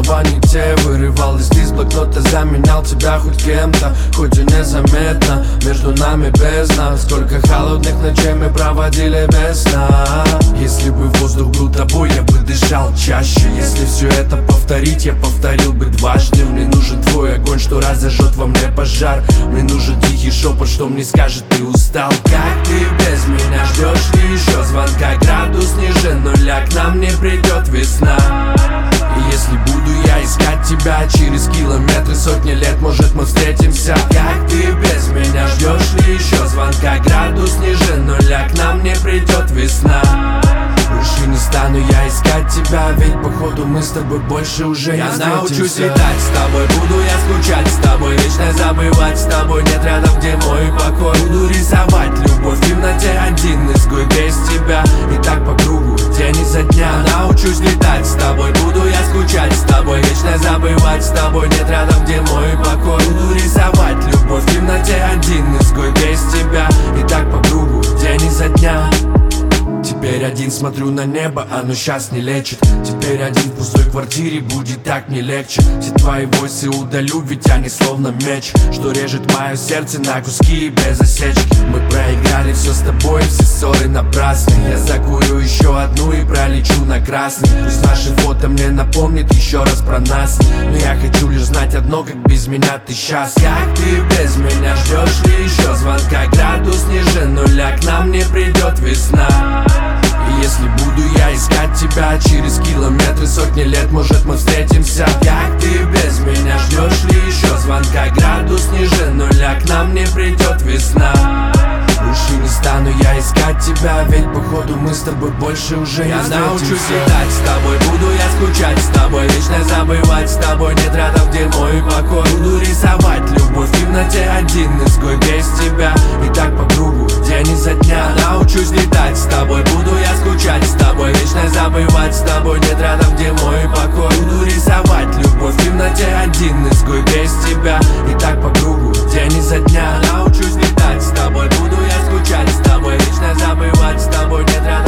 слова не те. Вырывал листы из блокнота, заменял тебя хоть кем-то, хоть и незаметно. Между нами бездна. Сколько холодных ночей мы проводили без сна. Если бы воздух был тобой, я бы дышал чаще. Если все это повторить, я повторил бы дважды. Мне нужен твой огонь, что разожжет во мне пожар. Мне нужен тихий шепот, что мне скажет: ты устал. Как ты без меня ждешь ли еще звонка? Градус ниже нуля, к нам не придет весна. И если буду я искать тебя через километры, сотни лет, может, мы встретимся. Как ты без меня ждешь ли еще звонка? Градус ниже нуля, к нам не придет весна. Больше не стану я искать тебя, ведь походу мы с тобой больше уже не встретимся. Я научусь летать с тобой, буду я скучать с тобой, вечно забывать с тобой, нет рядом, где мой покой. Буду рисовать любовь в темноте, один изгой без тебя. И так по кругу, день изо дня. Научусь летать с тобой, буду я скучать с тобой, вечно забывать с тобой, нет рядом, где мой покой. Буду рисовать любовь в темноте, один изгой без тебя. И так по кругу, день изо дня. Теперь один смотрю на небо, оно сейчас не лечит. Теперь один в пустой квартире, будет так не легче. Все твои войсы удалю, ведь они словно меч, что режет мое сердце на куски без осечки. Мы проиграли все с тобой, все ссоры напрасны. Я закурю еще одну и пролечу на красный. Пусть наши фото мне напомнит еще раз про нас. Но я хочу лишь знать одно: как без меня ты сейчас. Как ты без меня ждешь ли еще звонка? Градус ниже нуля, к нам не придет весна. И если буду я искать тебя через километры, сотни лет, может, мы встретимся. Как ты без меня ждешь ли еще звонка? Градус ниже нуля, к нам не придет весна. Больше не стану я искать тебя, ведь походу мы с тобой больше уже не встретимся. Я научусь летать с тобой, буду я скучать с тобой, вечно забывать с тобой, нет рядом, где мой покой. Буду рисовать любовь в темноте, один изгой без тебя. И так по кругу, день изо дня. Научусь летать с тобой, буду я скучать с тобой, вечно забывать с тобой, нет рядом, где мой покой. Буду рисовать любовь в темноте, один изгой без тебя. И так по кругу, день изо дня. Научусь летать с тобой, буду я скучать с тобой, вечно забывать с тобой, нет рядом.